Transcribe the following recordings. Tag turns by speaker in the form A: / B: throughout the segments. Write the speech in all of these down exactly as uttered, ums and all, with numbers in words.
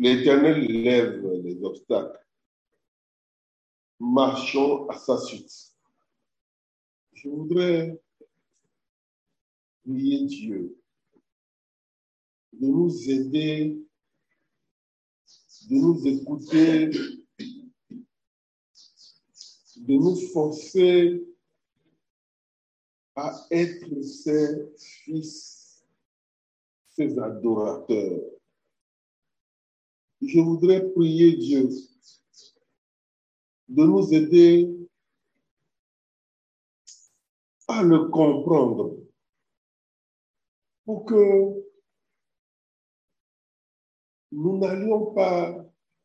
A: L'Éternel lève les obstacles. Marchons à sa suite. Je voudrais prier Dieu de nous aider, de nous écouter, de nous forcer à être ses fils, ses adorateurs. Je voudrais prier Dieu de nous aider à le comprendre pour que nous n'allions pas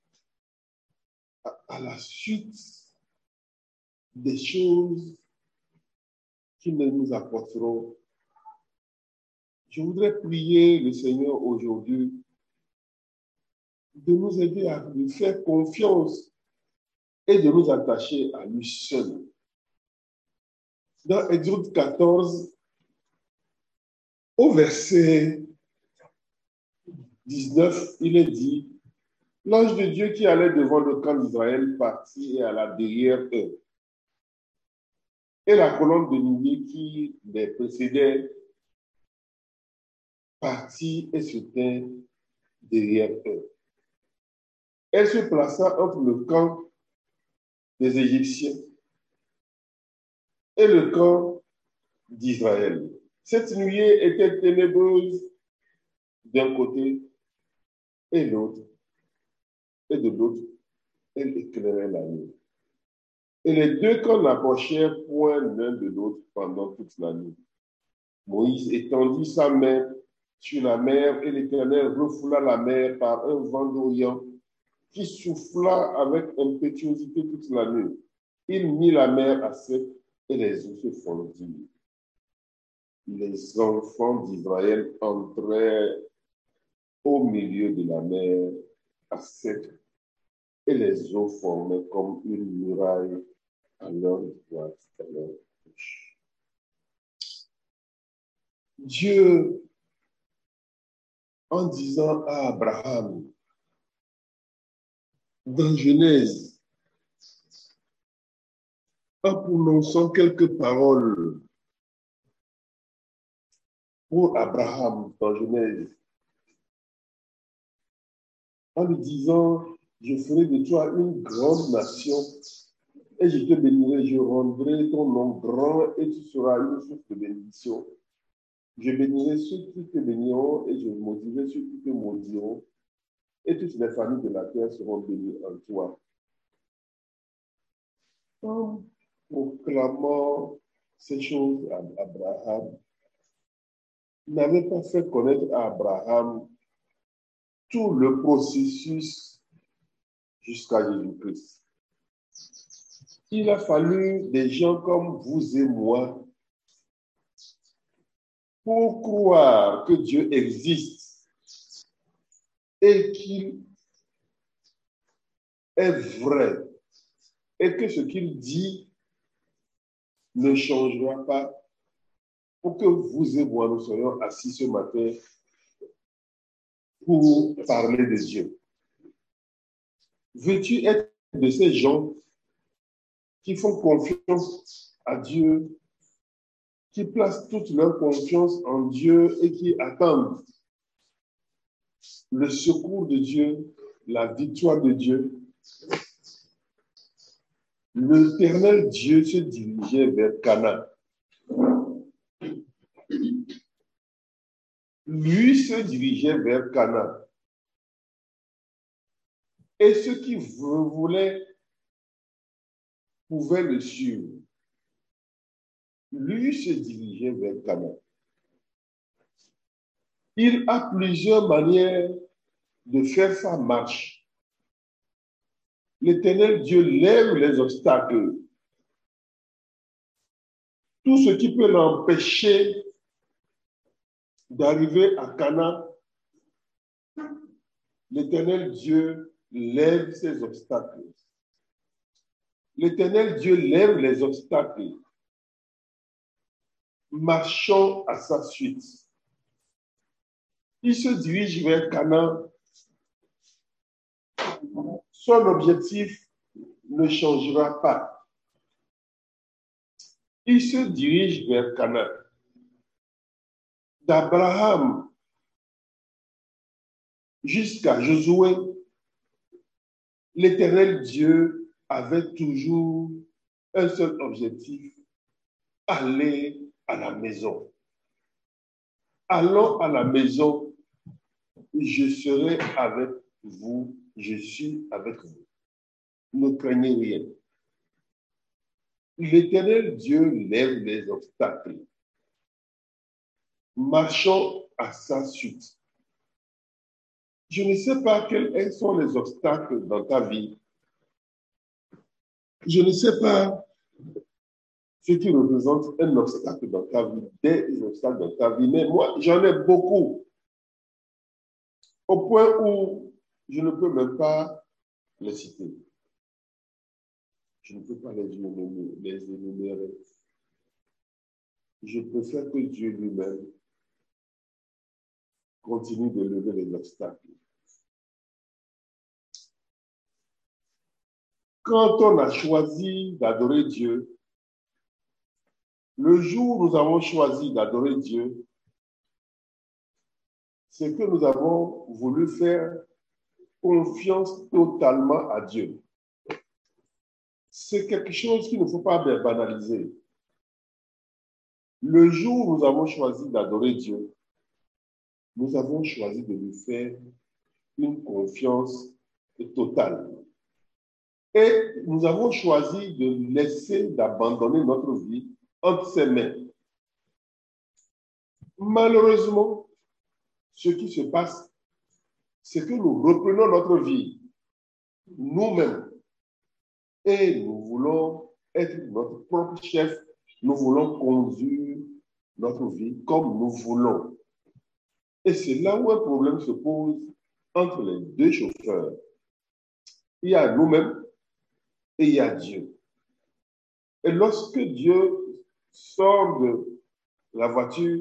A: à la suite des choses qui ne nous apporteront. Je voudrais prier le Seigneur aujourd'hui de nous aider à lui faire confiance et de nous attacher à lui seul. Dans Exode quatorze, au verset dix-neuf, il est dit: l'ange de Dieu qui allait devant le camp d'Israël partit et alla derrière eux. Et la colonne de nuée qui les précédait partit et se tint derrière eux. Elle se plaça entre le camp des Égyptiens et le camp d'Israël. Cette nuée était ténébreuse d'un côté et l'autre, et de l'autre, elle éclairait la nuit. Et les deux camps n'approchèrent point l'un de l'autre pendant toute la nuit. Moïse étendit sa main sur la mer et l'Éternel refoula la mer par un vent d'Orient qui souffla avec impétuosité toute la nuit. Il mit la mer à sec et les eaux se fondirent. Les enfants d'Israël entrèrent au milieu de la mer à sec et les eaux formaient comme une muraille à leur droite et à leur gauche. Dieu, en disant à Abraham, dans Genèse, en prononçant quelques paroles pour Abraham dans Genèse, en lui disant: je ferai de toi une grande nation et je te bénirai, je rendrai ton nom grand et tu seras une source de bénédiction. Je bénirai ceux qui te béniront et je maudirai ceux qui te maudiront et toutes les familles de la terre seront bénies en toi. En proclamant ces choses à Abraham, il n'avait pas fait connaître à Abraham tout le processus jusqu'à Jésus-Christ. Il a fallu des gens comme vous et moi pour croire que Dieu existe et qu'il est vrai et que ce qu'il dit ne changera pas, pour que vous et moi nous soyons assis ce matin pour parler de Dieu. Veux-tu être de ces gens qui font confiance à Dieu, qui placent toute leur confiance en Dieu et qui attendent le secours de Dieu, la victoire de Dieu? L'Éternel Dieu se dirigeait vers Canaan. Lui se dirigeait vers Canaan. Et ceux qui voulaient pouvaient le suivre. Lui se dirigeait vers Canaan. Il a plusieurs manières de faire sa marche. L'Éternel Dieu lève les obstacles. Tout ce qui peut l'empêcher d'arriver à Canaan, l'Éternel Dieu lève ces obstacles. L'Éternel Dieu lève les obstacles. Marchons à sa suite. Il se dirige vers Canaan son objectif ne changera pas. Il se dirige vers Canaan. D'Abraham jusqu'à Josué, l'Éternel Dieu avait toujours un seul objectif, aller à la maison. Allons à la maison, je serai avec vous, je suis avec vous. Ne craignez rien. L'Éternel Dieu lève les obstacles. Marchons à sa suite. Je ne sais pas quels sont les obstacles dans ta vie. Je ne sais pas ce qui représente un obstacle dans ta vie, des obstacles dans ta vie, mais moi, j'en ai beaucoup. Au point où je ne peux même pas les citer. Je ne peux pas les énumérer. Les énumérer. Je préfère que Dieu lui-même continue de lever les obstacles. Quand on a choisi d'adorer Dieu, le jour où nous avons choisi d'adorer Dieu, c'est que nous avons voulu faire confiance totalement à Dieu. C'est quelque chose qu'il ne faut pas banaliser. Le jour où nous avons choisi d'adorer Dieu, nous avons choisi de lui faire une confiance totale. Et nous avons choisi de laisser, d'abandonner notre vie entre ses mains. Malheureusement, ce qui se passe, c'est que nous reprenons notre vie nous-mêmes et nous voulons être notre propre chef, nous voulons conduire notre vie comme nous voulons. Et c'est là où un problème se pose entre les deux chauffeurs. Il y a nous-mêmes et il y a Dieu. Et lorsque Dieu sort de la voiture,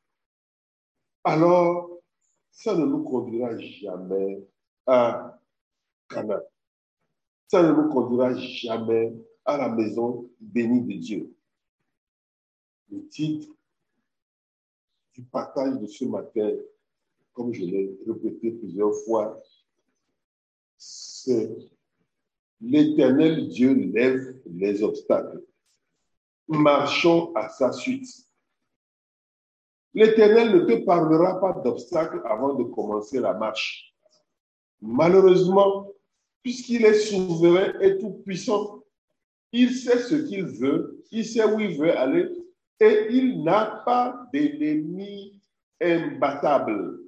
A: alors ça ne nous conduira jamais à Canaan. Ça ne nous conduira jamais à la maison bénie de Dieu. Le titre du partage de ce matin, comme je l'ai répété plusieurs fois, c'est l'Éternel Dieu lève les obstacles. Marchons à sa suite. L'Éternel ne te parlera pas d'obstacles avant de commencer la marche. Malheureusement, puisqu'il est souverain et tout-puissant, il sait ce qu'il veut, il sait où il veut aller et il n'a pas d'ennemi imbattable.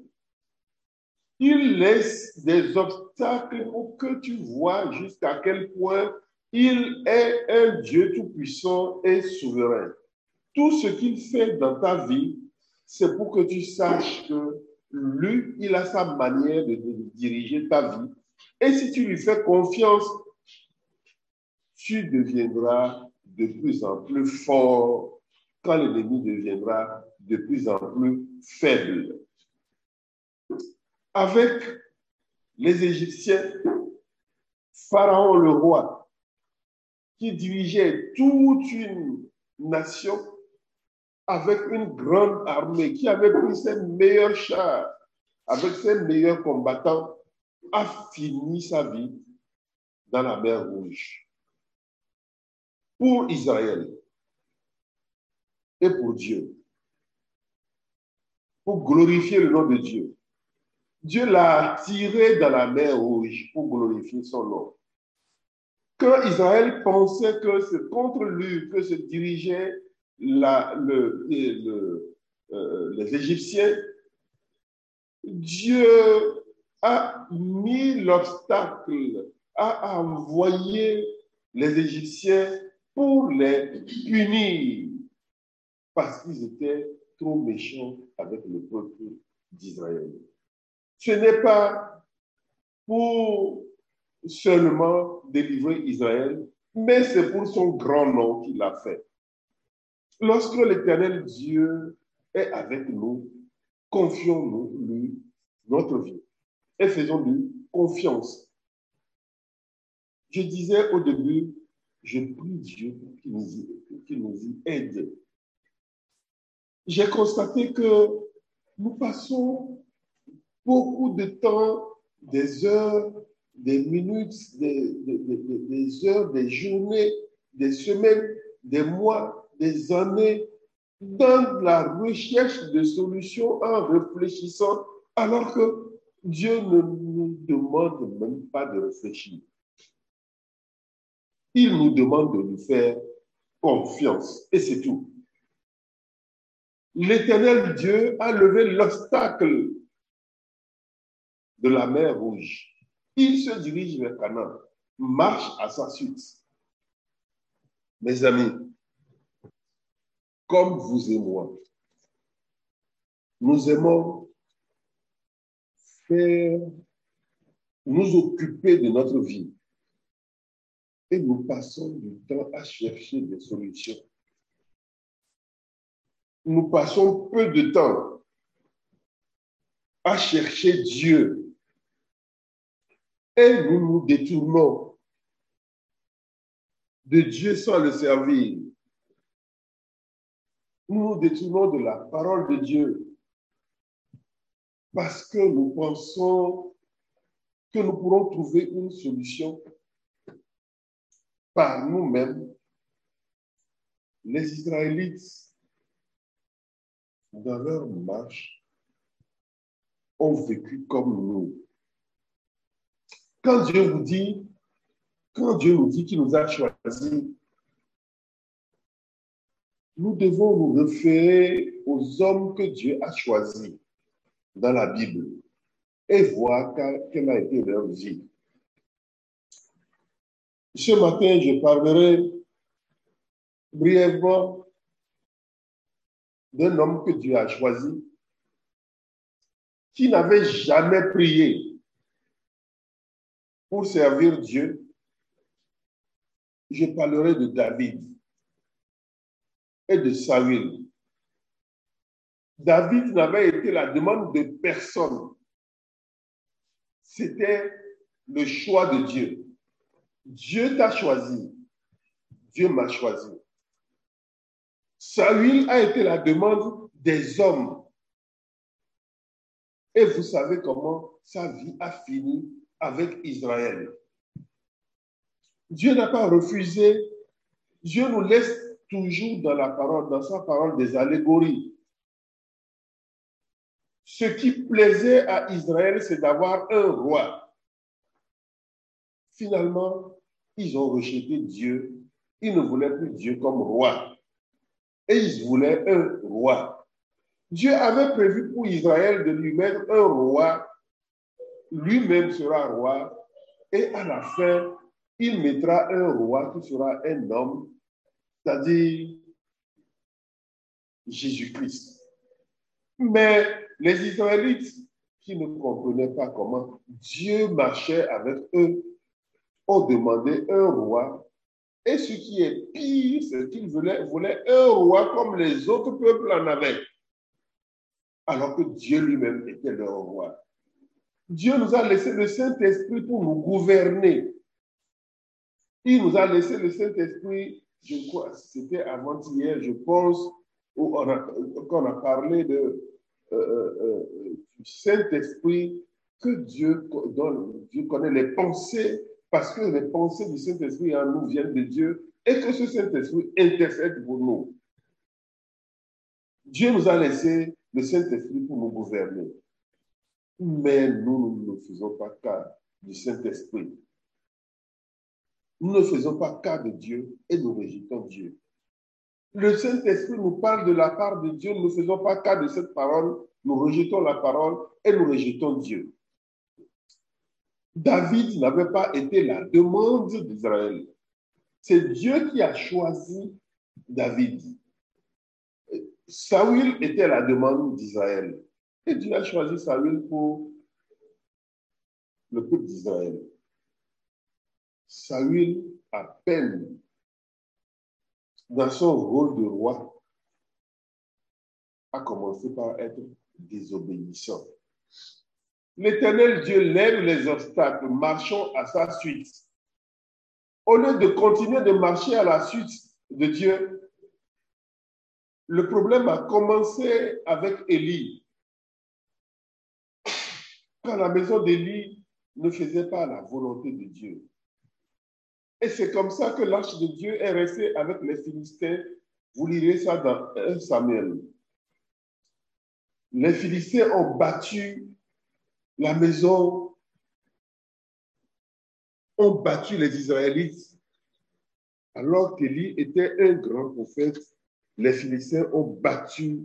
A: Il laisse des obstacles pour que tu vois jusqu'à quel point il est un Dieu tout-puissant et souverain. Tout ce qu'il fait dans ta vie, c'est pour que tu saches que lui, il a sa manière de diriger ta vie. Et si tu lui fais confiance, tu deviendras de plus en plus fort quand l'ennemi deviendra de plus en plus faible. Avec les Égyptiens, Pharaon le roi, qui dirigeait toute une nation avec une grande armée, qui avait pris ses meilleurs chars, avec ses meilleurs combattants, a fini sa vie dans la mer Rouge. Pour Israël et pour Dieu, pour glorifier le nom de Dieu. Dieu l'a tiré dans la mer Rouge pour glorifier son nom. Quand Israël pensait que c'est contre lui que se dirigeaient la, le, le, euh, les Égyptiens, Dieu a mis l'obstacle, a envoyé les Égyptiens pour les punir parce qu'ils étaient trop méchants avec le peuple d'Israël. Ce n'est pas pour seulement délivrer Israël, mais c'est pour son grand nom qu'il l'a fait. Lorsque l'Éternel Dieu est avec nous, confions-nous lui notre vie et faisons-lui confiance. Je disais au début, je prie Dieu pour qu'il nous, qu'il nous y aide. J'ai constaté que nous passons beaucoup de temps, des heures, des minutes, des, des, des, des heures, des journées, des semaines, des mois, des années, dans la recherche de solutions en réfléchissant, alors que Dieu ne nous demande même pas de réfléchir. Il nous demande de lui faire confiance, et c'est tout. L'Éternel Dieu a levé l'obstacle de la mer Rouge. Il se dirige vers Canaan, marche à sa suite. Mes amis, comme vous et moi, nous aimons faire, nous occuper de notre vie et nous passons du temps à chercher des solutions. Nous passons peu de temps à chercher Dieu et nous nous détournons de Dieu sans le servir. Nous nous détournons de la parole de Dieu parce que nous pensons que nous pourrons trouver une solution par nous-mêmes. Les Israélites, dans leur marche, ont vécu comme nous. Quand Dieu vous dit, quand Dieu nous dit qu'il nous a choisis, nous devons nous référer aux hommes que Dieu a choisis dans la Bible et voir quelle a été leur vie. Ce matin, je parlerai brièvement d'un homme que Dieu a choisi qui n'avait jamais prié pour servir Dieu. Je parlerai de David et de Saül. David n'avait été la demande de personne. C'était le choix de Dieu. Dieu t'a choisi. Dieu m'a choisi. Saül a été la demande des hommes. Et vous savez comment sa vie a fini avec Israël. Dieu n'a pas refusé. Dieu nous laisse toujours dans la parole, dans sa parole, des allégories. Ce qui plaisait à Israël, c'est d'avoir un roi. Finalement, ils ont rejeté Dieu. Ils ne voulaient plus Dieu comme roi. Et ils voulaient un roi. Dieu avait prévu pour Israël de lui mettre un roi. Lui-même sera roi. Et à la fin, il mettra un roi qui sera un homme, c'est-à-dire Jésus-Christ. Mais les Israélites qui ne comprenaient pas comment Dieu marchait avec eux ont demandé un roi. Et ce qui est pire, c'est qu'ils voulaient, voulaient un roi comme les autres peuples en avaient. Alors que Dieu lui-même était leur roi. Dieu nous a laissé le Saint-Esprit pour nous gouverner. Il nous a laissé le Saint-Esprit, je crois, c'était avant-hier, je pense, où on a, qu'on a parlé de, euh, euh, du Saint-Esprit, que Dieu, dont Dieu connaît les pensées, parce que les pensées du Saint-Esprit en nous viennent de Dieu, et que ce Saint-Esprit intercède pour nous. Dieu nous a laissé le Saint-Esprit pour nous gouverner. Mais nous, nous ne faisons pas cas du Saint-Esprit. Nous ne faisons pas cas de Dieu et nous rejetons Dieu. Le Saint-Esprit nous parle de la part de Dieu, nous ne faisons pas cas de cette parole, nous rejetons la parole et nous rejetons Dieu. David n'avait pas été la demande d'Israël. C'est Dieu qui a choisi David. Saül était la demande d'Israël. Et Dieu a choisi Saül pour le peuple d'Israël. Saül, à peine dans son rôle de roi, a commencé par être désobéissant. l'Éternel Dieu lève les obstacles, marchons à sa suite. Au lieu de continuer de marcher à la suite de Dieu, le problème a commencé avec Élie. Quand la maison d'Élie ne faisait pas la volonté de Dieu. Et c'est comme ça que l'arche de Dieu est restée avec les Philistins. Vous lirez ça dans un Samuel. Les Philistins ont battu la maison, ont battu les Israélites. Alors qu'Élie était un grand prophète, les Philistins ont battu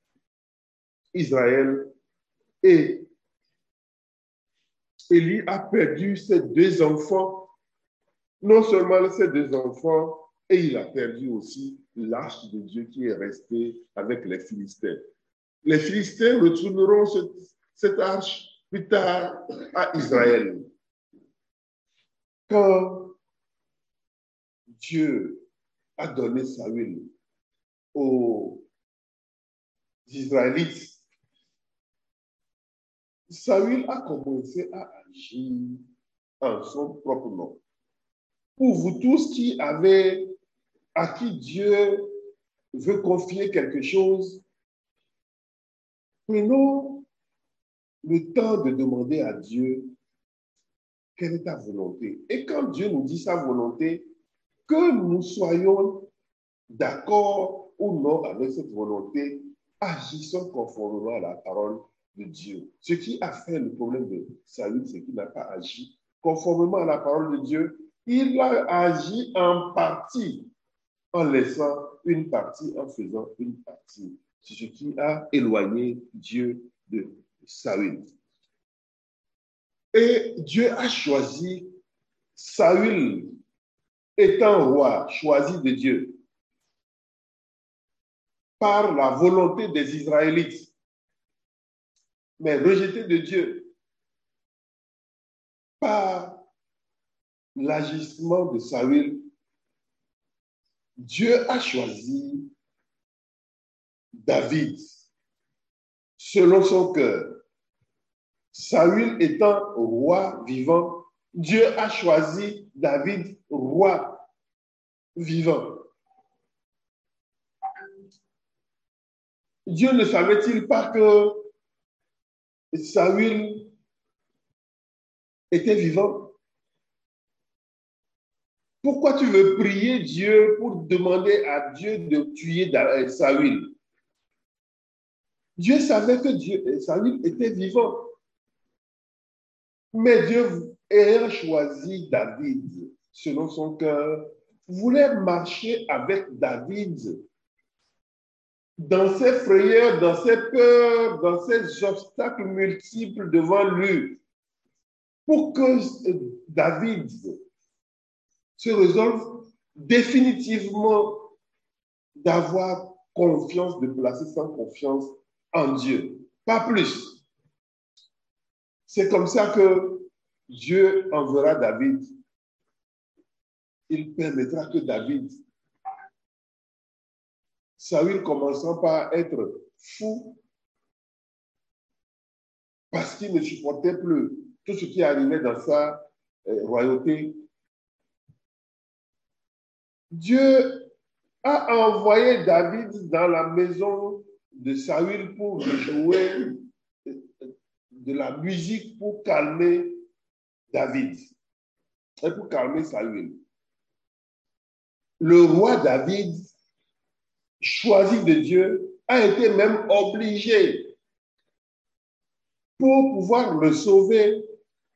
A: Israël et Élie a perdu ses deux enfants, non seulement ses deux enfants, et il a perdu aussi l'arche de Dieu qui est restée avec les Philistins. Les Philistins retourneront cette, cette arche plus tard à Israël. Quand Dieu a donné Saül aux Israélites, Saül a commencé à agir en son propre nom. Pour vous tous qui avez, à qui Dieu veut confier quelque chose, prenons le temps de demander à Dieu quelle est ta volonté. Et quand Dieu nous dit sa volonté, que nous soyons d'accord ou non avec cette volonté, agissons conformément à la parole de Dieu. Ce qui a fait le problème de Saül, c'est qu'il n'a pas agi conformément à la parole de Dieu. Il a agi en partie, en laissant une partie, en faisant une partie. C'est ce qui a éloigné Dieu de Saül. Et Dieu a choisi Saül étant roi, choisi de Dieu, par la volonté des Israélites, mais rejeté de Dieu par l'agissement de Saül. Dieu a choisi David selon son cœur. Saül étant roi vivant, Dieu a choisi David roi vivant. Dieu ne savait-il pas que Saül était vivant? Pourquoi tu veux prier Dieu pour demander à Dieu de tuer Saül? Dieu savait que Dieu, Saül était vivant. Mais Dieu, ayant choisi David selon son cœur, voulait marcher avec David dans ses frayeurs, dans ses peurs, dans ses obstacles multiples devant lui, pour que David se résolve définitivement d'avoir confiance, de placer sa confiance en Dieu. Pas plus. C'est comme ça que Dieu enverra David. Il permettra que David, Saül commençant par être fou, parce qu'il ne supportait plus tout ce qui arrivait dans sa euh, royauté, Dieu a envoyé David dans la maison de Saül pour jouer de la musique pour calmer David et pour calmer Saül. Le roi David, choisi de Dieu, a été même obligé pour pouvoir le sauver.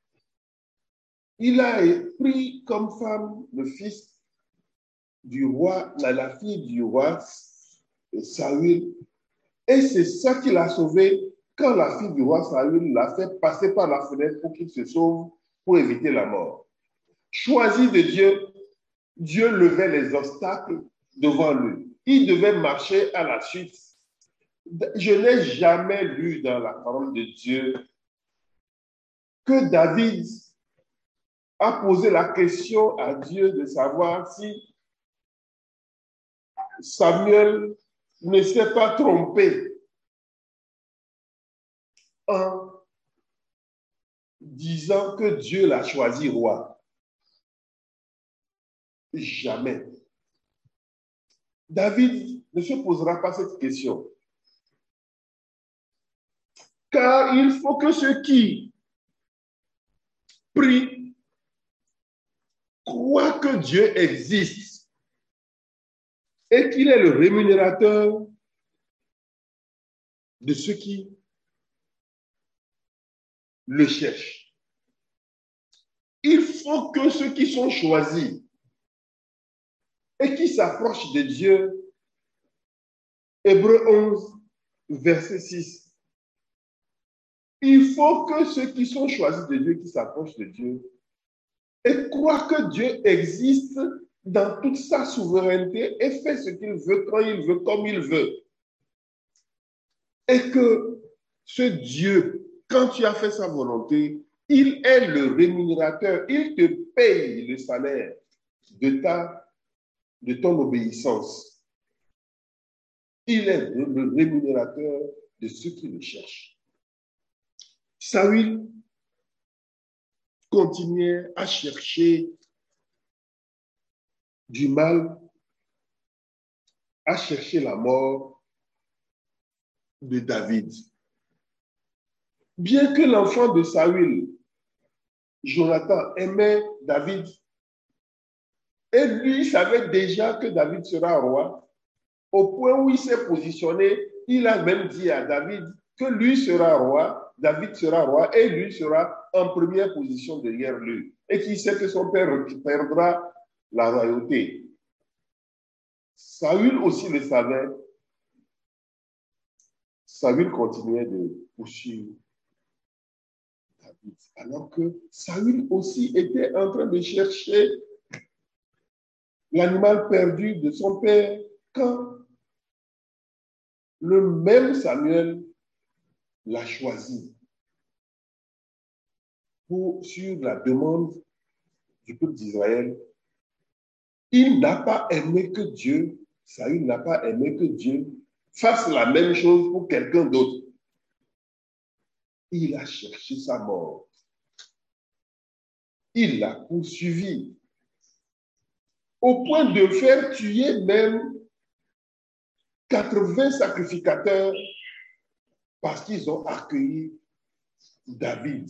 A: Il a pris comme femme le fils du roi, la, la fille du roi Saül, et c'est ça qui l'a sauvé quand la fille du roi Saül l'a fait passer par la fenêtre pour qu'il se sauve, pour éviter la mort. Choisi de Dieu, Dieu levait les obstacles devant lui. Il devait marcher à la suite. Je n'ai jamais lu dans la parole de Dieu que David a posé la question à Dieu de savoir si Samuel ne s'est pas trompé en disant que Dieu l'a choisi roi. Jamais. David ne se posera pas cette question. Car il faut que ceux qui prient croient que Dieu existe et qu'il est le rémunérateur de ceux qui le cherchent. Il faut que ceux qui sont choisis et qui s'approchent de Dieu, Hébreux onze, verset six, il faut que ceux qui sont choisis de Dieu, qui s'approchent de Dieu, et croient que Dieu existe dans toute sa souveraineté et fait ce qu'il veut, quand il veut, comme il veut. Et que ce Dieu, quand tu as fait sa volonté, il est le rémunérateur, il te paye le salaire de, ta, de ton obéissance. Il est le rémunérateur de ceux qui le cherchent. Saül continuait à chercher du mal, à chercher la mort de David. Bien que l'enfant de Saül, Jonathan, aimait David, et lui savait déjà que David sera roi, au point où il s'est positionné, il a même dit à David que lui sera roi, David sera roi, et lui sera en première position derrière lui, et qu'il sait que son père perdra la royauté. Saül aussi le savait. Saül continuait de poursuivre David, alors que Saül aussi était en train de chercher l'animal perdu de son père, quand le même Samuel l'a choisi pour, sur la demande du peuple d'Israël. Il n'a pas aimé que Dieu, Saül n'a pas aimé que Dieu fasse la même chose pour quelqu'un d'autre. Il a cherché sa mort. Il l'a poursuivi au point de faire tuer même quatre-vingts sacrificateurs parce qu'ils ont accueilli David.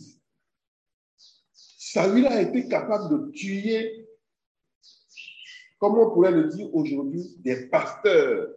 A: Saül a été capable de tuer, comme on pourrait le dire aujourd'hui, des pasteurs.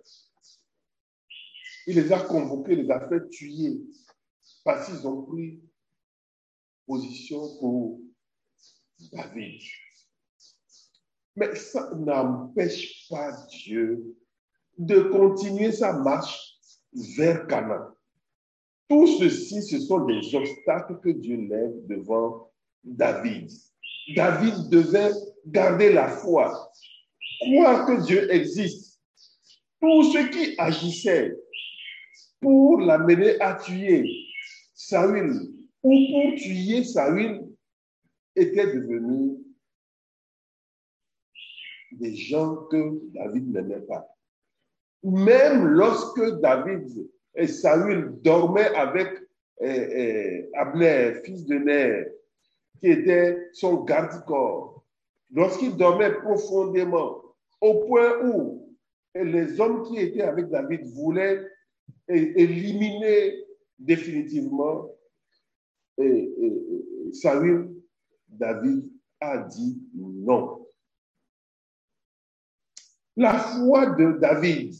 A: Il les a convoqués, les a fait tuer parce qu'ils ont pris position pour David. Mais ça n'empêche pas Dieu de continuer sa marche vers Canaan. Tout ceci, ce sont des obstacles que Dieu lève devant David. David devait garder la foi, croire que Dieu existe. Tous ceux qui agissaient pour l'amener à tuer Saül ou pour tuer Saül étaient devenus des gens que David n'aimait pas. Même lorsque David et Saül dormaient avec eh, eh, Abner, fils de Ner, qui était son garde-corps, lorsqu'il dormait profondément, au point où les hommes qui étaient avec David voulaient éliminer définitivement et, et, et Saül, David a dit non. La foi de David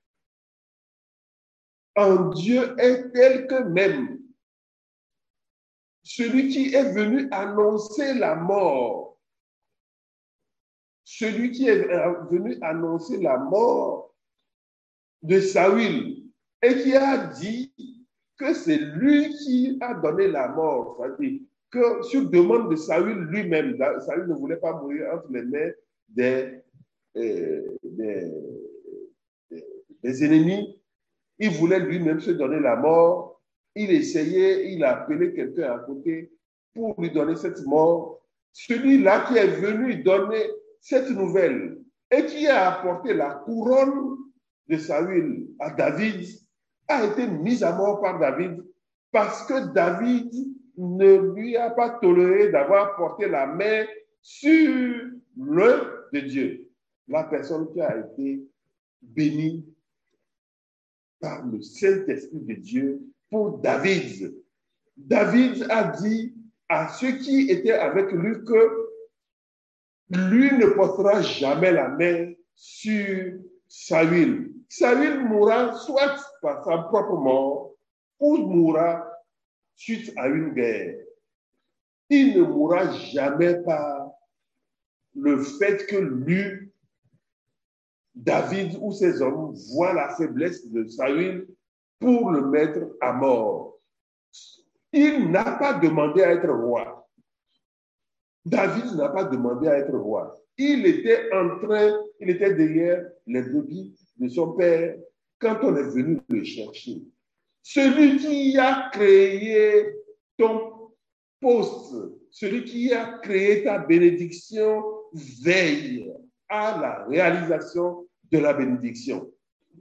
A: en Dieu est telle que même celui qui est venu annoncer la mort, celui qui est venu annoncer la mort de Saül et qui a dit que c'est lui qui a donné la mort, c'est-à-dire que sur demande de Saül lui-même, Saül ne voulait pas mourir entre les mains des, euh, des, des, des ennemis, il voulait lui-même se donner la mort, il essayait, il a appelé quelqu'un à côté pour lui donner cette mort. Celui-là qui est venu donner cette nouvelle et qui a apporté la couronne de Saül à David a été mis à mort par David parce que David ne lui a pas toléré d'avoir porté la main sur l'un de Dieu, la personne qui a été bénie par le Saint-Esprit de Dieu pour David. David a dit à ceux qui étaient avec lui que lui ne portera jamais la main sur Saül. Saül mourra soit par sa propre mort ou mourra suite à une guerre. Il ne mourra jamais par le fait que lui, David ou ses hommes voient la faiblesse de Saül pour le mettre à mort. Il n'a pas demandé à être roi. David n'a pas demandé à être roi. Il était en train, il était derrière les brebis de son père quand on est venu le chercher. Celui qui a créé ton poste, celui qui a créé ta bénédiction, veille à la réalisation de la bénédiction.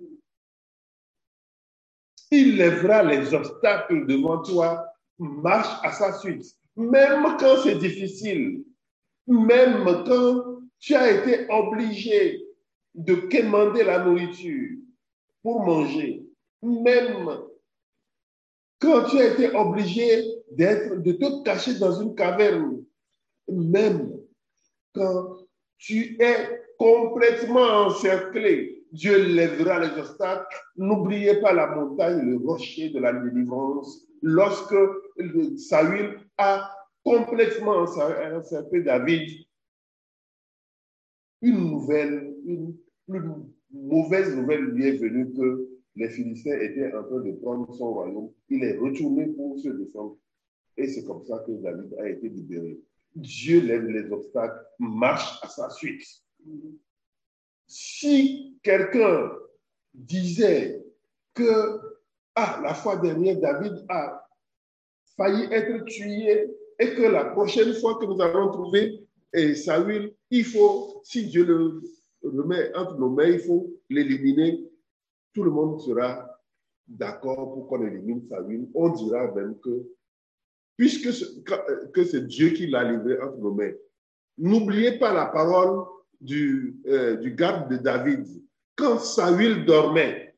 A: Il lèvera les obstacles devant toi, marche à sa suite. Même quand c'est difficile, même quand tu as été obligé de quémander la nourriture pour manger, même quand tu as été obligé d'être, de te cacher dans une caverne, même quand tu es complètement encerclé, Dieu lèvera les obstacles. N'oubliez pas la montagne, le rocher de la délivrance. Lorsque Saül a complètement encerclé David, une nouvelle, une plus mauvaise nouvelle lui est venue que les Philistins étaient en train de prendre son royaume. Il est retourné pour se défendre. Et c'est comme ça que David a été libéré. Dieu lève les obstacles, marche à sa suite. Si quelqu'un disait que ah, la fois dernière, David a failli être tué et que la prochaine fois que nous allons trouver et Saül, il faut, si Dieu le remet entre nos mains, il faut l'éliminer. Tout le monde sera d'accord pour qu'on élimine Saül. On dira même que, puisque ce, que c'est Dieu qui l'a livré entre nos mains, n'oubliez pas la parole du, euh, du garde de David. Quand Saül dormait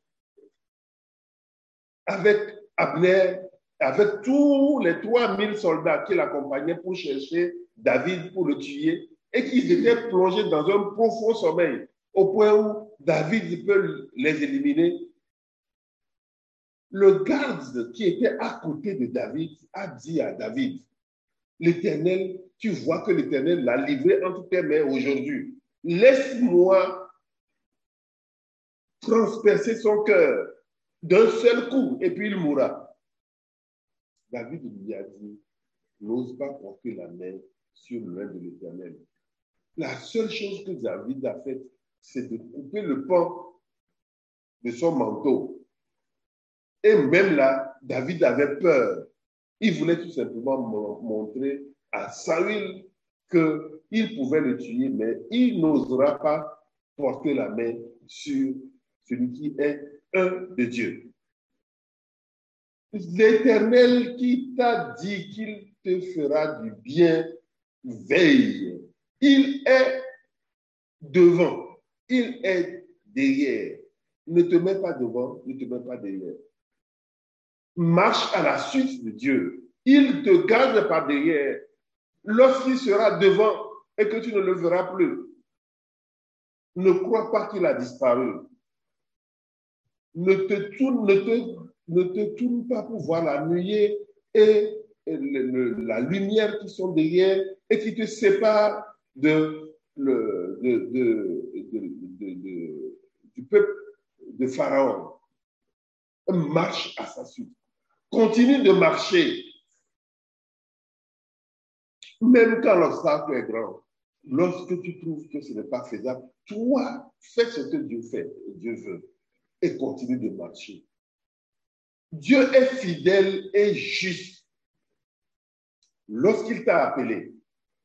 A: avec Abner, avec tous les trois mille soldats qui l'accompagnaient pour chercher David pour le tuer, et qu'ils étaient plongés dans un profond sommeil, au point où David peut les éliminer, le garde qui était à côté de David a dit à David, l'Éternel, tu vois que l'Éternel l'a livré entre tes mains aujourd'hui. Laisse-moi transpercer son cœur d'un seul coup, et puis il mourra. David lui a dit, n'ose pas porter la main sur l'un de l'Éternel. La seule chose que David a faite, c'est de couper le pan de son manteau. Et même là, David avait peur. Il voulait tout simplement montrer à Saül qu'il pouvait le tuer, mais il n'osera pas porter la main sur celui qui est un de Dieu. L'Éternel qui t'a dit qu'il te fera du bien, veille. Il est devant, il est derrière. Ne te mets pas devant, ne te mets pas derrière. Marche à la suite de Dieu. Il te garde par derrière. Lorsqu'il sera devant et que tu ne le verras plus, ne crois pas qu'il a disparu. Ne te tourne, ne te, ne te tourne pas pour voir la nuée et, et le, le, la lumière qui sont derrière et qui te séparent de, le, de, de, de, de, de, du peuple de Pharaon. Marche à sa suite. Continue de marcher. Même quand l'obstacle est grand, lorsque tu trouves que ce n'est pas faisable, toi, fais ce que Dieu fait, Dieu veut, et continue de marcher. Dieu est fidèle et juste. Lorsqu'il t'a appelé,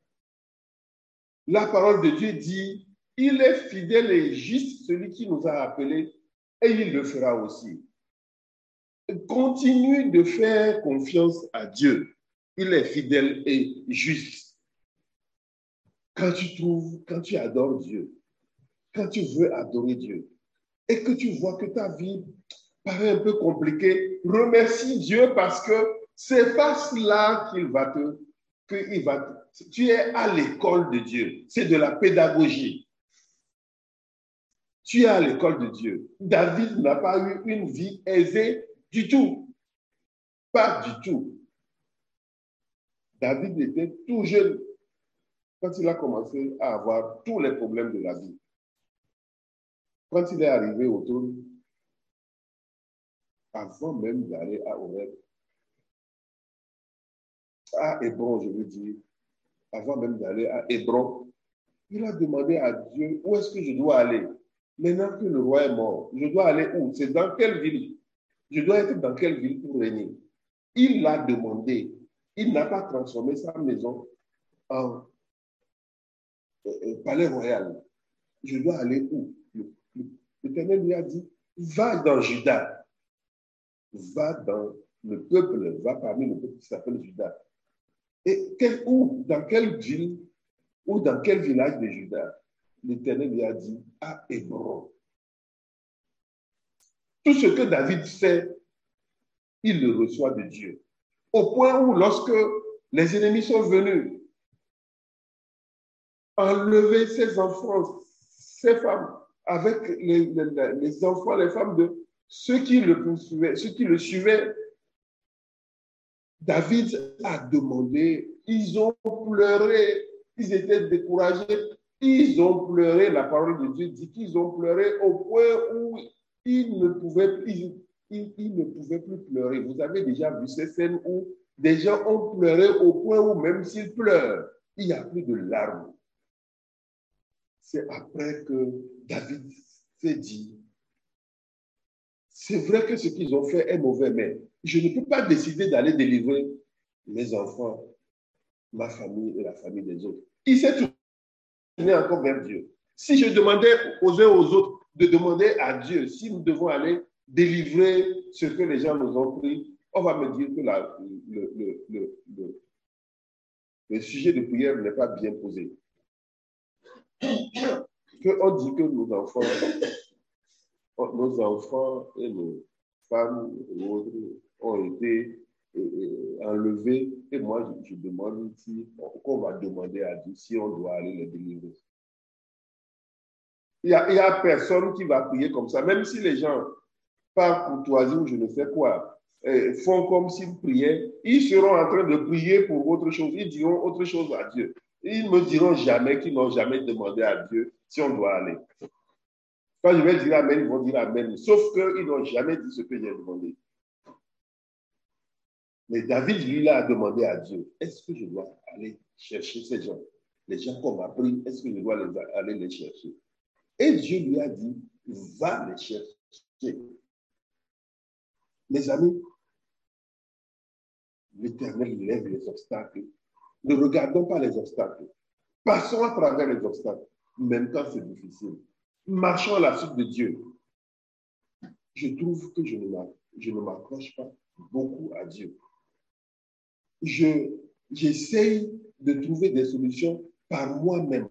A: la parole de Dieu dit, il est fidèle et juste, celui qui nous a appelés, et il le fera aussi. Continue de faire confiance à Dieu. il est fidèle et juste. Quand tu trouves, quand tu adores Dieu, quand tu veux adorer Dieu, et que tu vois que ta vie paraît un peu compliquée, remercie Dieu parce que c'est pas cela qu'il va te, qu'il va, tu es à l'école de Dieu. C'est de la pédagogie. Tu es à l'école de Dieu. David n'a pas eu une vie aisée du tout. Pas du tout. David était tout jeune quand il a commencé à avoir tous les problèmes de la vie. Quand il est arrivé au trône, avant même d'aller à Horeb, à Hébron, je veux dire, avant même d'aller à Hébron, il a demandé à Dieu où est-ce que je dois aller. Maintenant que le roi est mort, je dois aller où? C'est dans quelle ville? Je dois être dans quelle ville pour régner? Il l'a demandé. Il n'a pas transformé sa maison en euh, palais royal. Je dois aller où? L'Éternel lui a dit, va dans Juda. Va dans le peuple, va parmi le peuple qui s'appelle Juda. Et quel, où, dans quelle ville ou dans quel village de Juda? L'Éternel lui a dit, à Hébron. Tout ce que David fait, il le reçoit de Dieu. Au point où, lorsque les ennemis sont venus enlever ses enfants, ses femmes, avec les, les, les enfants, les femmes de ceux qui le poursuivaient, ceux qui le suivaient, David a demandé, ils ont pleuré, ils étaient découragés, ils ont pleuré, la parole de Dieu dit qu'ils ont pleuré au point où ils ne pouvaient, ils, ils, ils ne pouvaient plus pleurer. Vous avez déjà vu ces scènes où des gens ont pleuré au point où même s'ils pleurent, il n'y a plus de larmes. C'est après que David s'est dit, c'est vrai que ce qu'ils ont fait est mauvais, mais je ne peux pas décider d'aller délivrer mes enfants, ma famille et la famille des autres. Il s'est tourné encore vers Dieu. Si je demandais aux uns aux autres de demander à Dieu si nous devons aller délivrer ce que les gens nous ont pris, on va me dire que la, le, le, le, le, le sujet de prière n'est pas bien posé. On dit que nos enfants, nos enfants et nos femmes et autres ont été enlevés. Et moi, je, je demande si on va demander à Dieu si on doit aller les délivrer. Il n'y a, il a personne qui va prier comme ça, même si les gens, par courtoisie ou je ne sais quoi, eh, font comme s'ils priaient, ils seront en train de prier pour autre chose. Ils diront autre chose à Dieu. Ils ne me diront jamais qu'ils n'ont jamais demandé à Dieu si on doit aller. Quand je vais dire Amen, ils vont dire Amen. Sauf qu'ils n'ont jamais dit ce que j'ai demandé. Mais David, lui, là, a demandé à Dieu, est-ce que je dois aller chercher ces gens? Les gens qu'on m'a pris, est-ce que je dois les, aller les chercher? Et Dieu lui a dit, va les chercher. Mes amis, l'Éternel lève les obstacles. Ne regardons pas les obstacles. Passons à travers les obstacles, même quand c'est difficile. Marchons à la suite de Dieu. Je trouve que je ne m'accroche pas beaucoup à Dieu. Je, j'essaye de trouver des solutions par moi-même.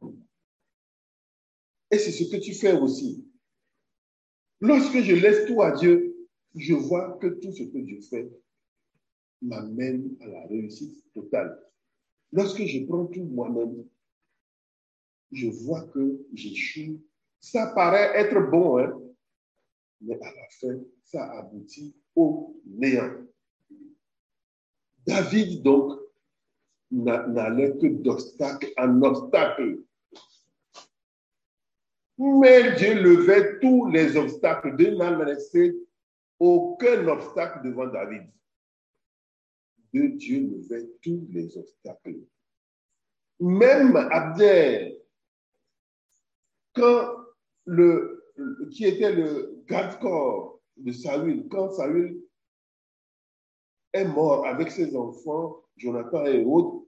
A: Et c'est ce que tu fais aussi. Lorsque je laisse tout à Dieu, je vois que tout ce que je fais m'amène à la réussite totale. Lorsque je prends tout moi-même, je vois que j'échoue. Ça paraît être bon, hein? Mais à la fin, ça aboutit au néant. David, donc, n'allait que d'obstacle en obstacle. Mais Dieu levait tous les obstacles. Dieu n'a laissé aucun obstacle devant David. Dieu levait tous les obstacles. Même Abner, quand le, qui était le garde-corps de Saül, quand Saül est mort avec ses enfants, Jonathan et autres,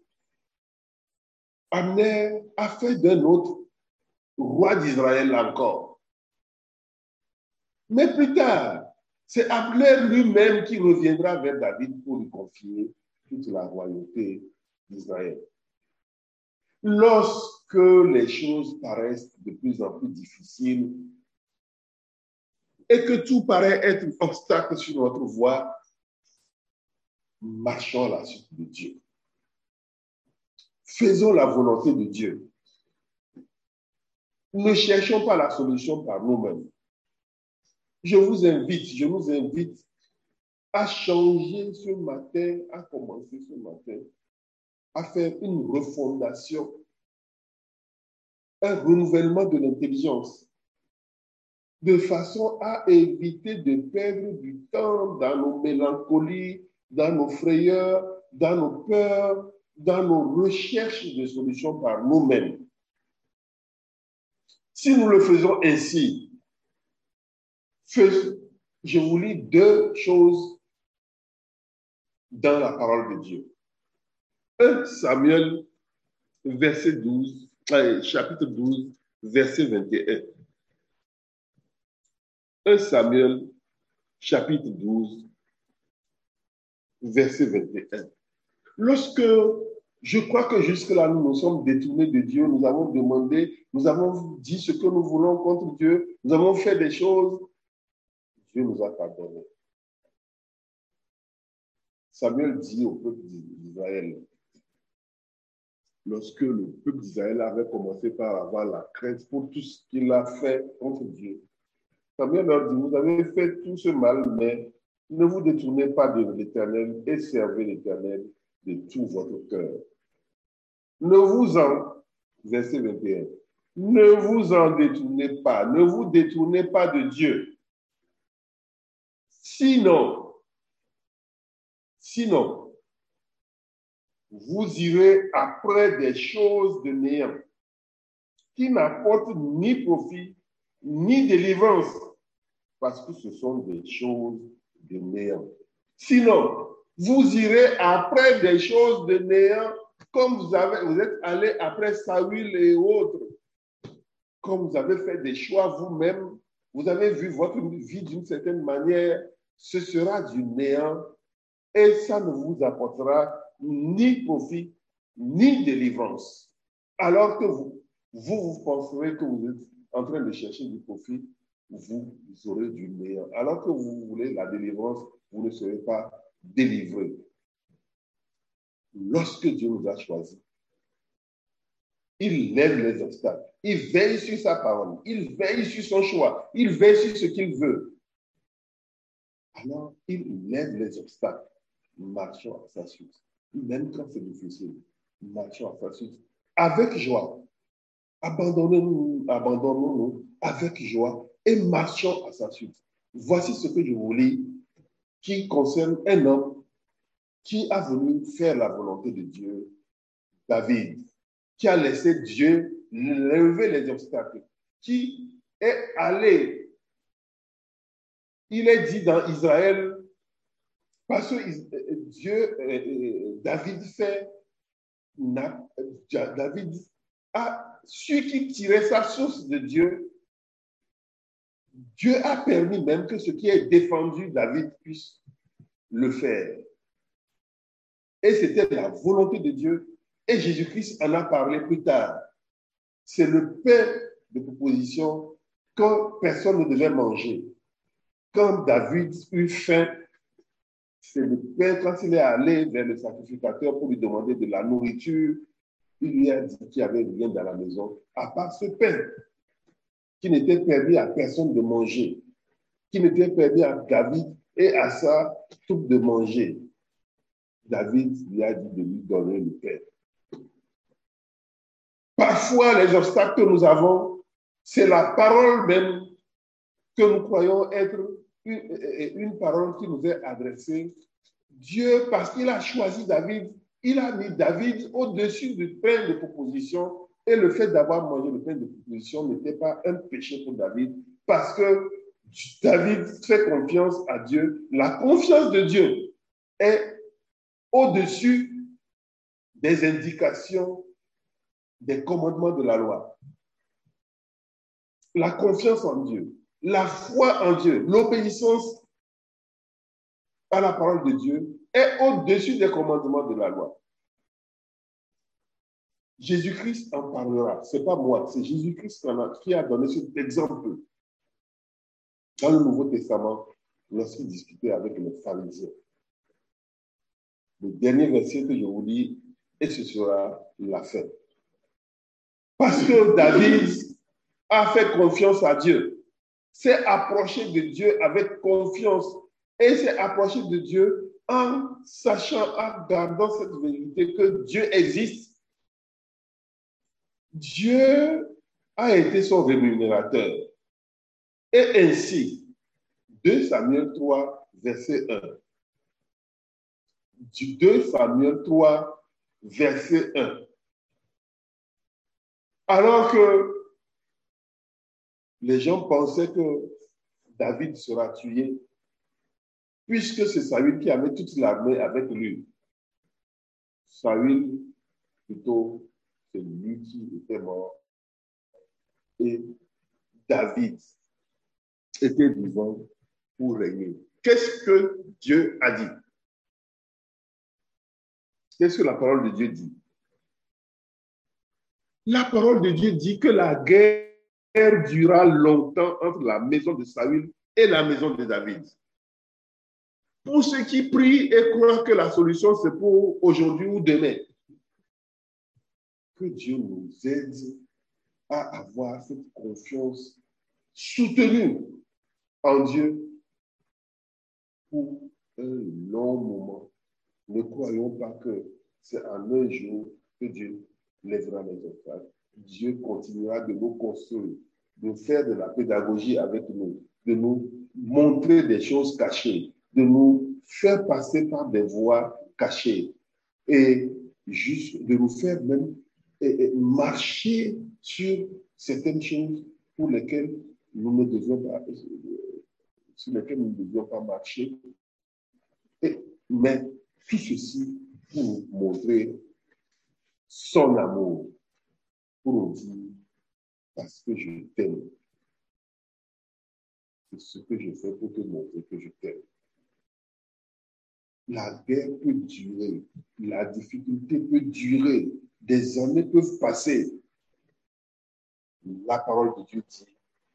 A: Abner a fait d'un autre roi d'Israël encore. Mais plus tard, c'est Abner lui-même qui reviendra vers David pour lui confier toute la royauté d'Israël. Lorsque les choses paraissent de plus en plus difficiles et que tout paraît être un obstacle sur notre voie, marchons à la suite de Dieu. Faisons la volonté de Dieu. Ne cherchons pas la solution par nous-mêmes. Je vous invite, je nous invite à changer ce matin, à commencer ce matin, à faire une refondation, un renouvellement de l'intelligence, de façon à éviter de perdre du temps dans nos mélancolies, dans nos frayeurs, dans nos peurs, dans nos recherches de solutions par nous-mêmes. Si nous le faisons ainsi, je vous lis deux choses dans la parole de Dieu. un Samuel, verset douze, euh, chapitre douze, verset vingt et un. un Samuel, chapitre douze, verset vingt et un. Lorsque je crois que jusque-là, nous nous sommes détournés de Dieu, nous avons demandé, nous avons dit ce que nous voulons contre Dieu, nous avons fait des choses, Dieu nous a pardonné. Samuel dit au peuple d'Israël, lorsque le peuple d'Israël avait commencé par avoir la crainte pour tout ce qu'il a fait contre Dieu, Samuel leur dit, vous avez fait tout ce mal, mais ne vous détournez pas de l'Éternel et servez l'Éternel de tout votre cœur. Ne vous en, verset vingt et un, ne vous en détournez pas, ne vous détournez pas de Dieu. Sinon, sinon, vous irez après des choses de néant qui n'apportent ni profit, ni délivrance, parce que ce sont des choses de néant. Sinon, vous irez après des choses de néant, comme vous, avez, vous êtes allé après Saül et autres, comme vous avez fait des choix vous-même, vous avez vu votre vie d'une certaine manière, ce sera du néant et ça ne vous apportera ni profit, ni délivrance. Alors que vous, vous, vous penserez que vous êtes en train de chercher du profit, vous aurez du néant. Alors que vous voulez la délivrance, vous ne serez pas délivré. Lorsque Dieu nous a choisis, il lève les obstacles. Il veille sur sa parole. Il veille sur son choix. Il veille sur ce qu'il veut. Alors, il lève les obstacles. Marchons à sa suite. Même quand c'est difficile, marchons à sa suite. Avec joie. Abandonnons-nous, abandonnons-nous avec joie et marchons à sa suite. Voici ce que je vous lis qui concerne un homme qui a voulu faire la volonté de Dieu, David, qui a laissé Dieu lever les obstacles, qui est allé, il est dit dans Israël, parce que Dieu, David fait, David a su qu'il tirait sa source de Dieu. Dieu a permis même que ce qui est défendu, David puisse le faire. Et c'était la volonté de Dieu. Et Jésus-Christ en a parlé plus tard. C'est le pain de proposition que personne ne devait manger. Quand David eut faim, c'est le pain, quand il est allé vers le sacrificateur pour lui demander de la nourriture, il lui a dit qu'il n'y avait rien dans la maison, à part ce pain, qui n'était permis à personne de manger, qui n'était permis à David et à sa troupe de manger. David lui a dit de lui donner le pain. Parfois, les obstacles que nous avons, c'est la parole même que nous croyons être une, une parole qui nous est adressée. Dieu, parce qu'il a choisi David, il a mis David au-dessus du pain de proposition. Et le fait d'avoir mangé le pain de proposition n'était pas un péché pour David, parce que David fait confiance à Dieu. La confiance de Dieu est au-dessus des indications, des commandements de la loi. La confiance en Dieu, la foi en Dieu, l'obéissance à la parole de Dieu est au-dessus des commandements de la loi. Jésus-Christ en parlera. Ce n'est pas moi, c'est Jésus-Christ qui a donné cet exemple dans le Nouveau Testament lorsqu'il discutait avec les pharisiens. Le dernier verset que je vous lis, et ce sera la fin. Parce que David a fait confiance à Dieu, s'est approché de Dieu avec confiance et s'est approché de Dieu en sachant, en gardant cette vérité que Dieu existe. Dieu a été son rémunérateur. Et ainsi, deux Samuel trois, verset un. deux Samuel trois, verset un. Alors que les gens pensaient que David sera tué, puisque c'est Saül qui avait toute l'armée avec lui. Saül, plutôt, c'est lui qui était mort. Et David était vivant pour régner. Qu'est-ce que Dieu a dit? Qu'est-ce que la parole de Dieu dit? La parole de Dieu dit que la guerre dura longtemps entre la maison de Saül et la maison de David. Pour ceux qui prient et croient que la solution c'est pour aujourd'hui ou demain, que Dieu nous aide à avoir cette confiance soutenue en Dieu pour un long moment. Ne croyons pas que c'est en un jour que Dieu lèvera les obstacles. Dieu continuera de nous construire, de faire de la pédagogie avec nous, de nous montrer des choses cachées, de nous faire passer par des voies cachées et juste de nous faire même et, et marcher sur certaines choses pour lesquelles nous ne devions pas, sur lesquelles nous ne devions pas marcher. Et, mais tout ceci pour nous montrer son amour, pour nous dire parce que je t'aime. C'est ce que je fais pour te montrer que je t'aime. La guerre peut durer, la difficulté peut durer, des années peuvent passer. La parole de Dieu dit,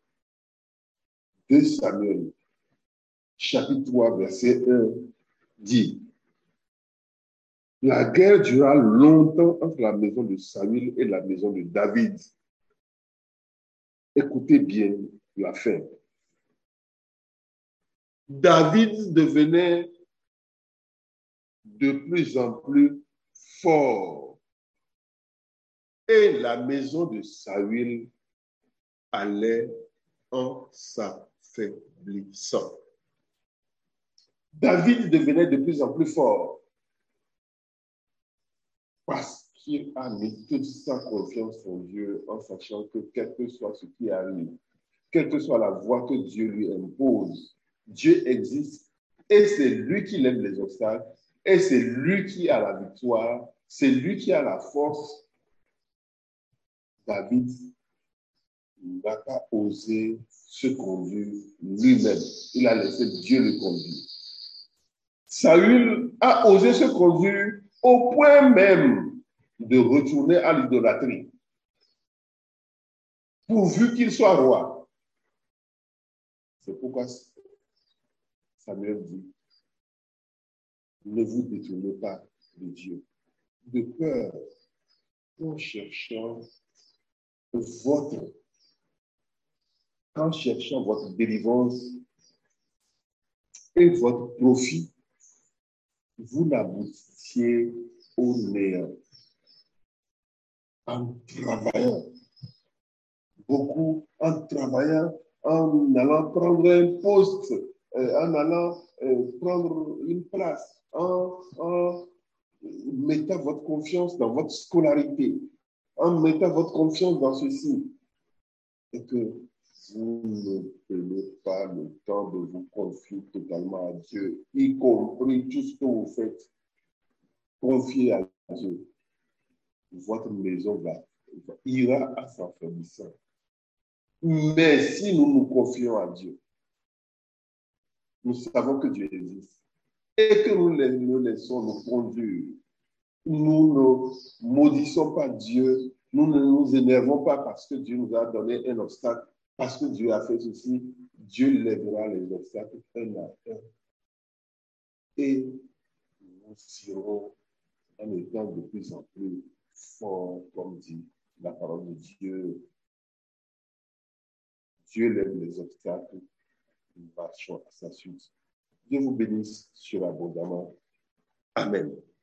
A: deux Samuel, chapitre trois, verset un, dit, la guerre dura longtemps entre la maison de Saül et la maison de David. Écoutez bien la fin. David devenait de plus en plus fort et la maison de Saül allait en s'affaiblissant. David devenait de plus en plus fort parce qu'il a mis toute sa confiance en Dieu en sachant que quel que soit ce qui arrive, quelle que soit la voie que Dieu lui impose, Dieu existe et c'est lui qui lève les obstacles et c'est lui qui a la victoire, c'est lui qui a la force. David n'a pas osé se conduire lui-même. Il a laissé Dieu le conduire. Saül a osé se conduire au point même de retourner à l'idolâtrie, pourvu qu'il soit roi. C'est pourquoi Samuel dit, ne vous détournez pas de Dieu, de peur en cherchant votre, en cherchant votre délivrance et votre profit, vous n'aboutiez au néant. En travaillant, beaucoup en travaillant, en allant prendre un poste, euh, en allant euh, prendre une place, en, en mettant votre confiance dans votre scolarité, en mettant votre confiance dans ceci, et que vous ne prenez pas le temps de vous confier totalement à Dieu, y compris tout ce que vous faites, confiez à Dieu. Votre maison va, ira à s'affaiblissant. Mais si nous nous confions à Dieu, nous savons que Dieu existe. et que nous nous laissons nous conduire. Nous ne maudissons pas Dieu, nous ne nous énervons pas parce que Dieu nous a donné un obstacle, parce que Dieu a fait ceci, Dieu lèvera les obstacles un à un. Et nous irons en étant de plus en plus forts, comme dit la parole de Dieu. Dieu lève les obstacles, nous marchons à sa suite. Dieu vous bénisse surabondamment. Amen.